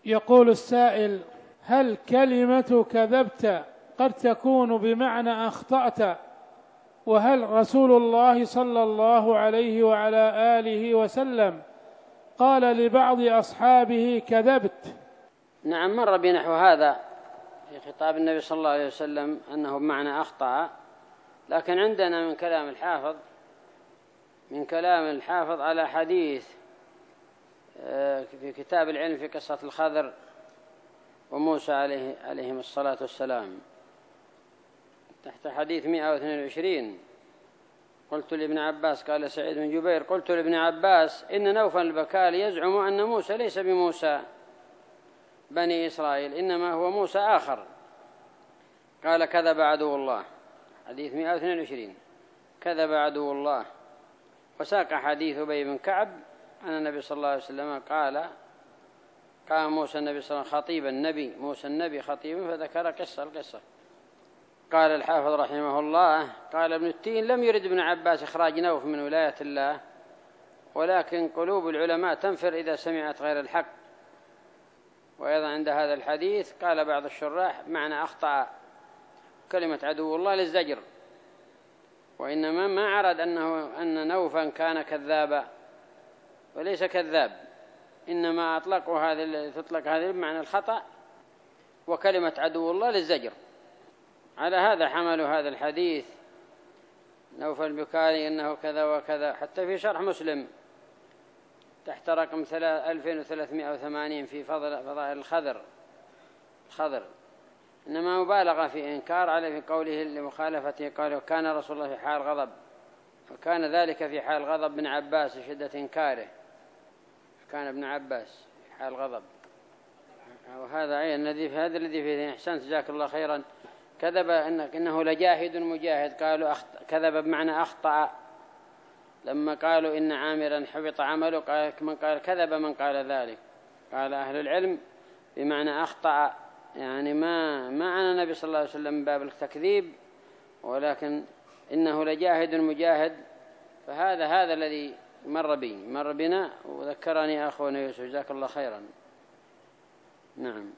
يقول السائل: هل كلمة كذبت قد تكون بمعنى أخطأت؟ وهل رسول الله صلى الله عليه وعلى آله وسلم قال لبعض أصحابه كذبت؟ نعم، مر بنحو هذا في خطاب النبي صلى الله عليه وسلم أنه بمعنى أخطأ، لكن عندنا من كلام الحافظ على حديث في كتاب العلم في قصة الخضر وموسى عليهم الصلاة والسلام تحت حديث 122. قلت لابن عباس، قال سعيد بن جبير: قلت لابن عباس إن نوفل البكالي يزعم أن موسى ليس بموسى بني إسرائيل، إنما هو موسى آخر. قال: كذب عدو الله. حديث 122 كذب عدو الله. وساق حديث أبي بن كعب أن النبي صلى الله عليه وسلم قام موسى النبي صلى الله عليه وسلم خطيب النبي، موسى النبي خطيبا، فذكر القصة. قال الحافظ رحمه الله: قال ابن التين: لم يرد ابن عباس إخراج نوف من ولاية الله، ولكن قلوب العلماء تنفر إذا سمعت غير الحق. وأيضا عند هذا الحديث قال بعض الشراح: معنى أخطأ كلمة عدو الله للزجر، وإنما ما عرض أن نوفا كان كذابا، وليس كذاب، إنما تطلق هذه بمعنى الخطأ، وكلمة عدو الله للزجر. على هذا حملوا هذا الحديث نوفل البكالي أنه كذا وكذا. حتى في شرح مسلم تحت رقم 2380 في فضائل الخضر إنما مبالغة في إنكار عليه في قوله لمخالفته. قال: وكان رسول الله في حال غضب، وكان ذلك في حال غضب ابن عباس شدة إنكاره. كان ابن عباس في حال غضب. وهذا هذا الذي فيه إحسان، جزاك الله خيرا. كذب إنه لجاهد مجاهد، قالوا كذب بمعنى أخطأ. لما قالوا إن عامرا حبط عمله، من قال كذب من قال ذلك. قال أهل العلم بمعنى أخطأ، يعني ما عن النبي صلى الله عليه وسلم من باب التكذيب، ولكن إنه لجاهد مجاهد. فهذا الذي مر بنا وذكرني أخونا يوسف، جزاك الله خيرا. نعم.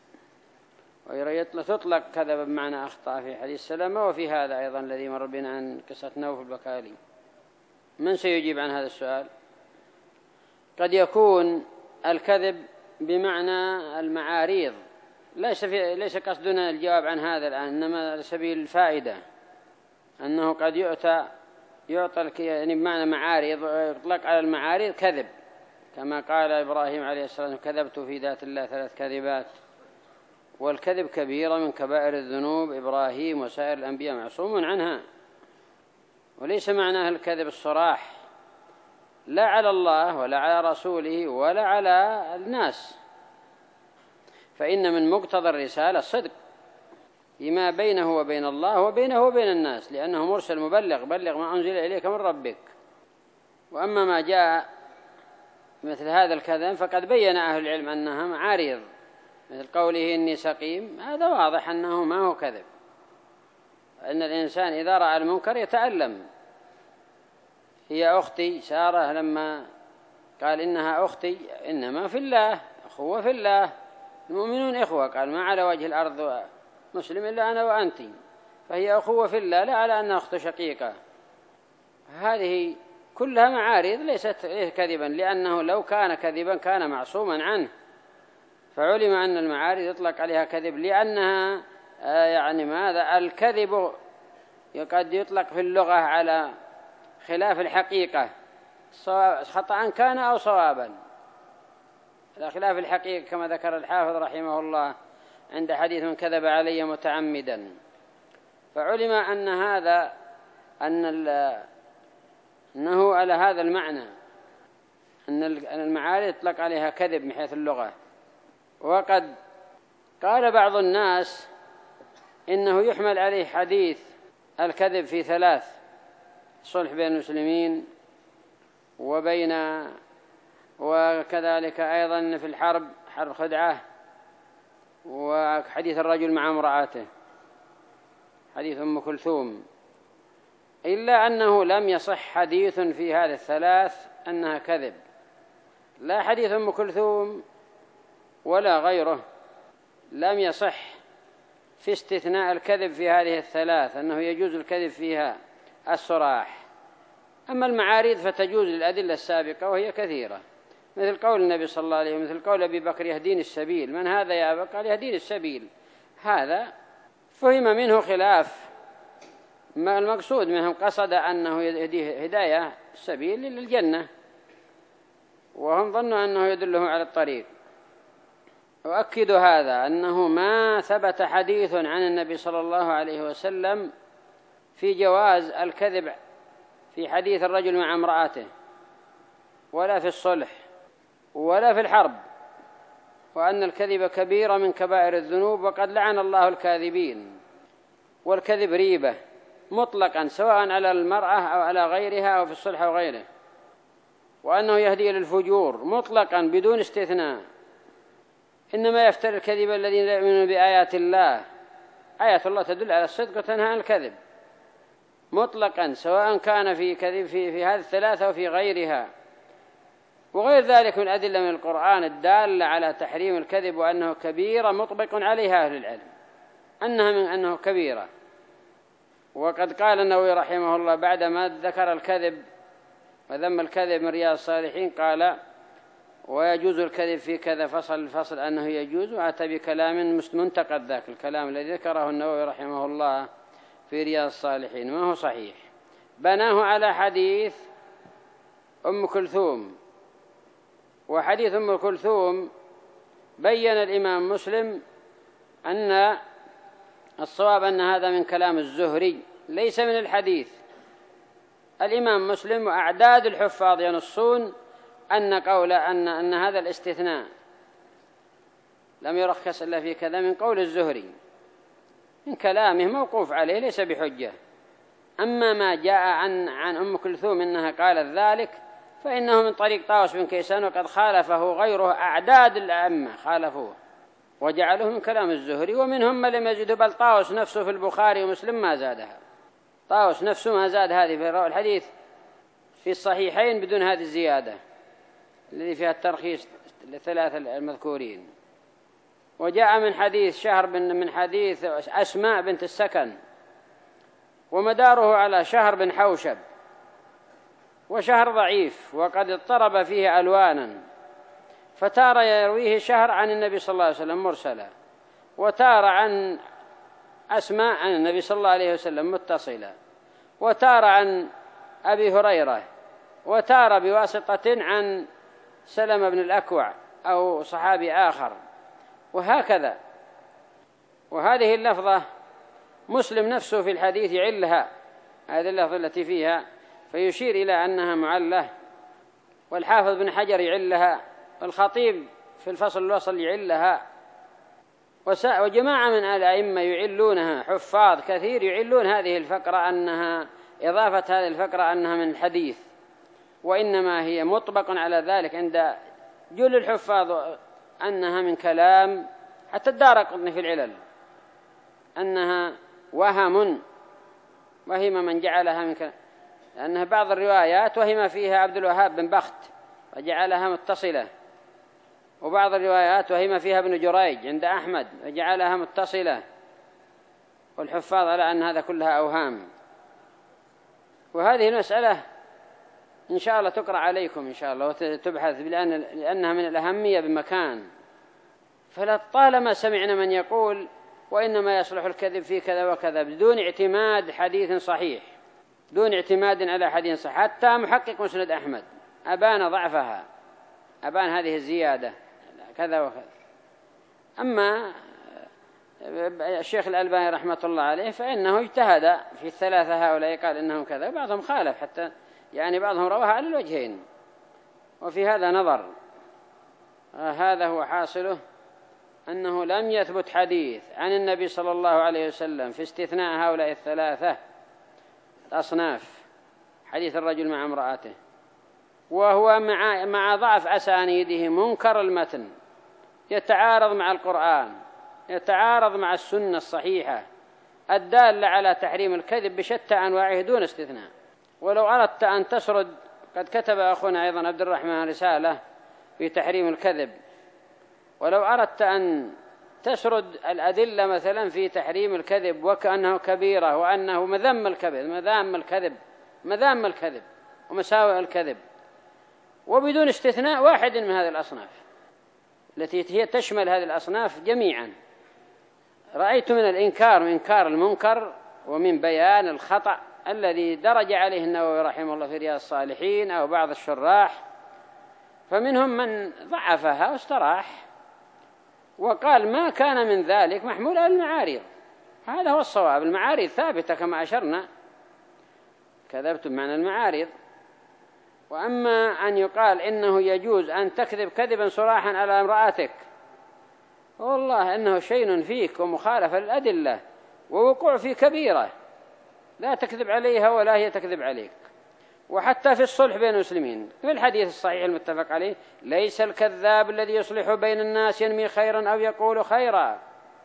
وتطلق كذب بمعنى أخطأ في حديث سلمة، وفي هذا أيضا الذي مر بنا عن قصة نوف البكالي. من سيجيب عن هذا السؤال؟ قد يكون الكذب بمعنى المعاريض، ليس قصدنا الجواب عن هذا الآن، إنما على سبيل الفائدة أنه قد يعطى يعني بمعنى معارض، ويطلق على المعارض كذب، كما قال إبراهيم عليه السلام: كذبت في ذات الله 3 كذبات. والكذب كبيرة من كبائر الذنوب، إبراهيم وسائر الأنبياء معصوم عنها. وليس معناه الكذب الصراح، لا على الله ولا على رسوله ولا على الناس، فإن من مقتضى الرسالة الصدق فيما بينه وبين الله وبينه وبين الناس، لأنه مرسل مبلغ، بلغ ما أنزل إليك من ربك. وأما ما جاء مثل هذا الكذب فقد بين أهل العلم أنها معارض، مثل قوله إني سقيم، هذا واضح أنه ما هو كذب، أن الإنسان إذا رأى المنكر يتألم. هي أختي سارة لما قال إنها أختي، إنما في الله، أخوة في الله، المؤمنون إخوة، قال ما على وجه الأرض مسلم إلا أنا وأنت، فهي أخوة في الله، لا على أنها أخت شقيقة. هذه كلها معارض ليست كذبا، لأنه لو كان كذبا كان معصوما عنه. فعلم أن المعارض يطلق عليها كذب، لأنها يعني ماذا؟ الكذب قد يطلق في اللغة على خلاف الحقيقة، خطأ كان أو صوابا، على خلاف الحقيقة، كما ذكر الحافظ رحمه الله عند حديث من كذب علي متعمدا. فعلم أن هذا أنه على هذا المعنى، أن المعارض يطلق عليها كذب من حيث اللغة. وقد قال بعض الناس إنه يحمل عليه حديث الكذب في 3: صلح بين المسلمين وكذلك أيضا في حرب خدعة، وحديث الرجل مع امرأته، حديث أم كلثوم، إلا أنه لم يصح حديث في هذه 3 أنها كذب، لا حديث أم كلثوم ولا غيره لم يصح في استثناء الكذب في هذه الثلاث أنه يجوز الكذب فيها الصراح. أما المعاريض فتجوز للأدلة السابقة وهي كثيرة، مثل قول النبي صلى الله عليه وسلم، مثل قول أبي بكر يهديني السبيل، من هذا يا أبا؟ قال يهديني السبيل. هذا فهم منه خلاف ما المقصود منهم، قصد أنه يهديه هداية السبيل للجنة، وهم ظنوا أنه يدله على الطريق. وأكد هذا أنه ما ثبت حديث عن النبي صلى الله عليه وسلم في جواز الكذب في حديث الرجل مع امرأته، ولا في الصلح، ولا في الحرب، وأن الكذب كبيرة من كبائر الذنوب، وقد لعن الله الكاذبين. والكذب ريبة مطلقا سواء على المرأة أو على غيرها أو في الصلح أو غيره، وأنه يهدي للفجور مطلقا بدون استثناء. إنما يفتري الكذب الذين لا يؤمنون بآيات الله، آيات الله تدل على الصدق وتنهى عن الكذب مطلقا سواء كان في كذب في هذه الثلاثة وفي غيرها. وغير ذلك من أدلة من القرآن الدالة على تحريم الكذب، وأنه كبيرة مطبق عليها أهل العلم أنه كبيرة. وقد قال النووي رحمه الله بعدما ذكر الكذب وذم الكذب من رياض الصالحين قال: ويجوز الكذب في كذا فصل أنه يجوز، وأتى بكلام منتقد ذاك الكلام الذي ذكره النووي رحمه الله في رياض الصالحين ما هو صحيح. بناه على حديث أم كلثوم، وحديث أم كلثوم بين الإمام مسلم أن الصواب أن هذا من كلام الزهري ليس من الحديث. الإمام مسلم وأعداد الحفاظ ينصون أن قول أن هذا الاستثناء لم يرخص إلا في كذا من قول الزهري، من كلامه موقوف عليه ليس بحجة. أما ما جاء عن أم كلثوم إنها قالت ذلك فإنه من طريق طاووس بن كيسان، وقد خالفه غيره، أعداد الأئمة خالفوه وجعلوه من كلام الزهري، ومنهم من لم يزده، بل طاووس نفسه في البخاري ومسلم ما زادها. طاووس نفسه ما زاد هذه في الحديث في الصحيحين بدون هذه الزيادة الذي فيها الترخيص للثلاثة المذكورين. وجاء من حديث أسماء بنت السكن، ومداره على شهر بن حوشب، وشهر ضعيف وقد اضطرب فيه ألوانا، فتار يرويه شهر عن النبي صلى الله عليه وسلم مرسلا، وتار عن أسماء عن النبي صلى الله عليه وسلم متصلا، وتار عن أبي هريرة، وتار بواسطة عن سلمة بن الأكوع أو صحابي آخر، وهكذا. وهذه اللفظة مسلم نفسه في الحديث يعلها، هذه اللفظة التي فيها فيشير إلى أنها معلة، والحافظ بن حجر يعلها، والخطيب في الفصل الوصل يعلها، وجماعة من الأئمة يعلونها، حفاظ كثير يعلون هذه الفقرة أنها إضافة هذه الفقرة أنها من الحديث، وإنما هي مطبق على ذلك عند جل الحفاظ أنها من كلام، حتى الدارقطني في العلل أنها وهم من جعلها من كلام، لأنها بعض الروايات وهم فيها عبد الوهاب بن بخت وجعلها متصلة، وبعض الروايات وهم فيها ابن جريج عند أحمد وجعلها متصلة، والحفاظ على أن هذا كلها أوهام. وهذه المسألة إن شاء الله تقرأ عليكم إن شاء الله وتبحث، لأنها من الأهمية بمكان. فلطالما سمعنا من يقول وإنما يصلح الكذب في كذا وكذا بدون اعتماد حديث صحيح، دون اعتماد على حديث صحيح، حتى محقق مسند أحمد أبان ضعفها، أبان هذه الزيادة كذا وكذا. أما الشيخ الألباني رحمة الله عليه فإنه اجتهد في الثلاثة هؤلاء، قال إنهم كذا، وبعضهم خالف، حتى يعني بعضهم رواها على الوجهين، وفي هذا نظر. هذا هو حاصله، أنه لم يثبت حديث عن النبي صلى الله عليه وسلم في استثناء هؤلاء الثلاثة الأصناف، حديث الرجل مع امرأته، وهو مع ضعف أسانيده منكر المتن، يتعارض مع القرآن، يتعارض مع السنة الصحيحة الدالة على تحريم الكذب بشتى أنواعه دون استثناء. ولو أردت أن تسرد، قد كتب أخونا أيضا عبد الرحمن رسالة في تحريم الكذب، ولو أردت أن تسرد الأدلة مثلا في تحريم الكذب وكأنه كبيرة وأنه مذام الكذب ومساوئ الكذب، وبدون استثناء واحد من هذه الأصناف التي هي تشمل هذه الأصناف جميعا، رأيت من الإنكار من إنكار المنكر ومن بيان الخطأ الذي درج عليه النووي رحمه الله في رياض الصالحين أو بعض الشراح، فمنهم من ضعفها واستراح وقال ما كان من ذلك محمول على المعارض. هذا هو الصواب، المعارض ثابتة كما أشرنا، كذبتم معنى المعارض. وأما أن يقال إنه يجوز أن تكذب كذبا صراحا على امرأتك، والله إنه شيء فيك ومخالفة للأدلة ووقوع في كبيرة، لا تكذب عليها ولا هي تكذب عليك. وحتى في الصلح بين المسلمين في الحديث الصحيح المتفق عليه: ليس الكذاب الذي يصلح بين الناس ينمي خيرا أو يقول خيرا.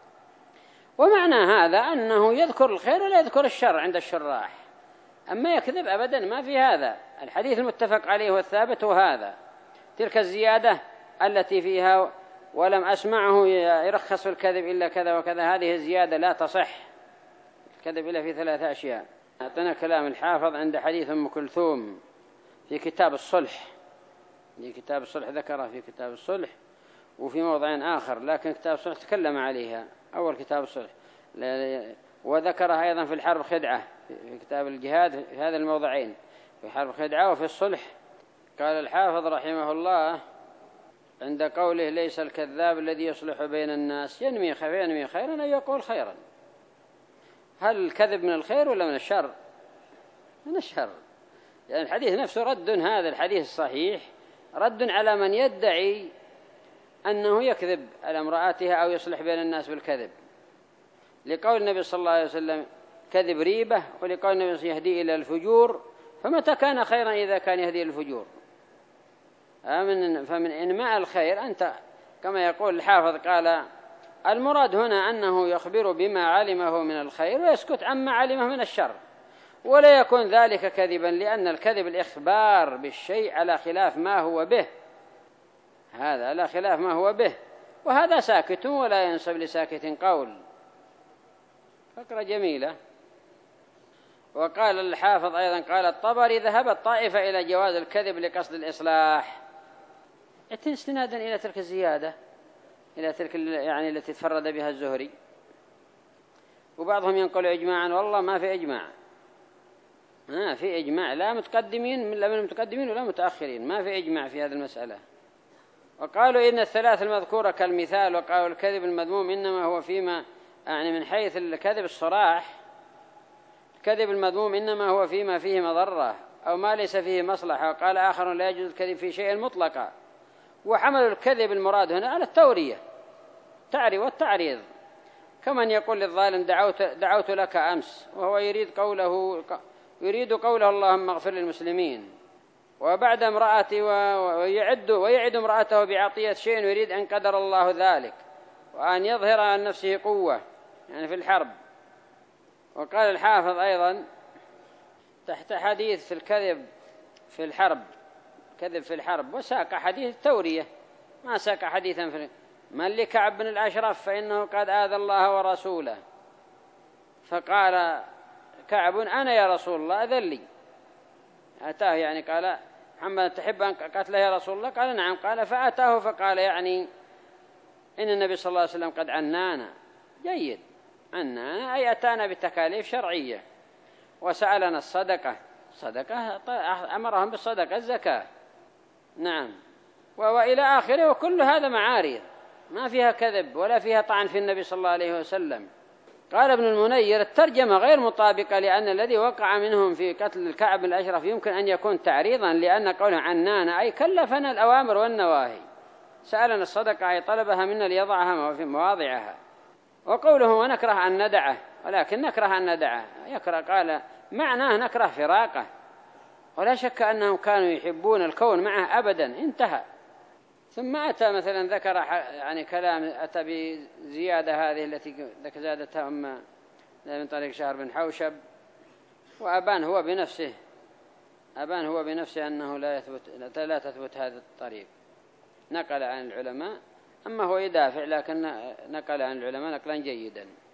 ومعنى هذا أنه يذكر الخير ولا يذكر الشر عند الشراح، أما يكذب أبدا ما في هذا. الحديث المتفق عليه والثابت هذا. تلك الزيادة التي فيها ولم أسمعه يرخص في الكذب إلا كذا وكذا، هذه الزيادة لا تصح. الكذب إلا في 3 أشياء. أعطنا كلام الحافظ عند حديث أم كلثوم في كتاب الصلح، في كتاب الصلح ذكرها في كتاب الصلح وفي موضع آخر، لكن كتاب الصلح تكلم عليها أول كتاب الصلح، وذكرها أيضا في الحرب خدعة في كتاب الجهاد في هذا الموضعين، في حرب خدعة وفي الصلح. قال الحافظ رحمه الله عند قوله: ليس الكذاب الذي يصلح بين الناس ينمي خيرا أو يقول خيرا. هل الكذب من الخير ولا من الشر؟ من الشر. يعني الحديث نفسه رد، هذا الحديث الصحيح رد على من يدعي أنه يكذب على امرأتها أو يصلح بين الناس بالكذب، لقول النبي صلى الله عليه وسلم: كذب ريبة، ولقول النبي صلى الله عليه وسلم: يهدي إلى الفجور. فمتى كان خيرا إذا كان يهدي إلى الفجور؟ فمن إنماء الخير أنت كما يقول الحافظ، قال: المراد هنا أنه يخبر بما علمه من الخير ويسكت عما علمه من الشر، ولا يكون ذلك كذبا، لأن الكذب الإخبار بالشيء على خلاف ما هو به، هذا على خلاف ما هو به، وهذا ساكت ولا ينسب لساكت قول. فقرة جميلة. وقال الحافظ أيضا، قال الطبري: ذهبت طائفة إلى جواز الكذب لقصد الإصلاح، استنادا إلى تلك الزيادة، إلى تلك يعني التي تفرد بها الزهري. وبعضهم ينقل إجماعا، والله ما في إجماع، ما في إجماع، لا متقدمين لا من المتقدمين ولا متأخرين، ما في إجماع في هذه المسألة. وقالوا إن الثلاث المذكورة كالمثال. وقالوا الكذب المذموم إنما هو فيما، يعني من حيث الكذب الصراح، الكذب المذموم إنما هو فيما فيه مضرة أو ما ليس فيه مصلحة. وقال آخر: لا يجوز الكذب في شيء مطلقا. وحملوا الكذب المراد هنا على التورية والتعريض، كمن يقول للظالم: دعوت لك أمس، وهو يريد قوله اللهم اغفر للمسلمين. وبعد امرأتي ويعد امرأته بعطية شيء يريد أن قدر الله ذلك، وأن يظهر عن نفسه قوة، يعني في الحرب. وقال الحافظ أيضا تحت حديث في الكذب في الحرب، كذب في الحرب، وساق حديث التورية، ما ساق حديثا في من لكعب بن الأشرف فإنه قد آذى الله ورسوله، فقال كعب: أنا يا رسول الله أذن لي. أتاه يعني قال: محمد تحب أن قتله يا رسول الله؟ قال: نعم. قال: فأتاه فقال: يعني إن النبي صلى الله عليه وسلم قد عنانا. جيد، عنانا أي أتانا بتكاليف شرعية، وسألنا الصدقة، أمرهم بالصدقة، الزكاة، نعم، وإلى آخره. وكل هذا معارض ما فيها كذب ولا فيها طعن في النبي صلى الله عليه وسلم. قال ابن المنير: الترجمة غير مطابقة، لأن الذي وقع منهم في قتل الكعب بن الأشرف يمكن أن يكون تعريضا، لأن قوله عنانا أي كلفنا الأوامر والنواهي، سألنا الصدقة أي طلبها منا ليضعها في مواضعها. وقوله ونكره أن ندعه، ولكن نكره أن ندعه قال معناه نكره فراقه، ولا شك أنهم كانوا يحبون الكون معه أبدا، انتهى. ثم أتى مثلا ذكر يعني كلام، أتى بزيادة هذه التي زادتها أما من طريق شهر بن حوشب. وأبان هو بنفسه أنه لا تثبت هذا الطريق، نقل عن العلماء أما هو يدافع، لكن نقل عن العلماء نقلا جيدا.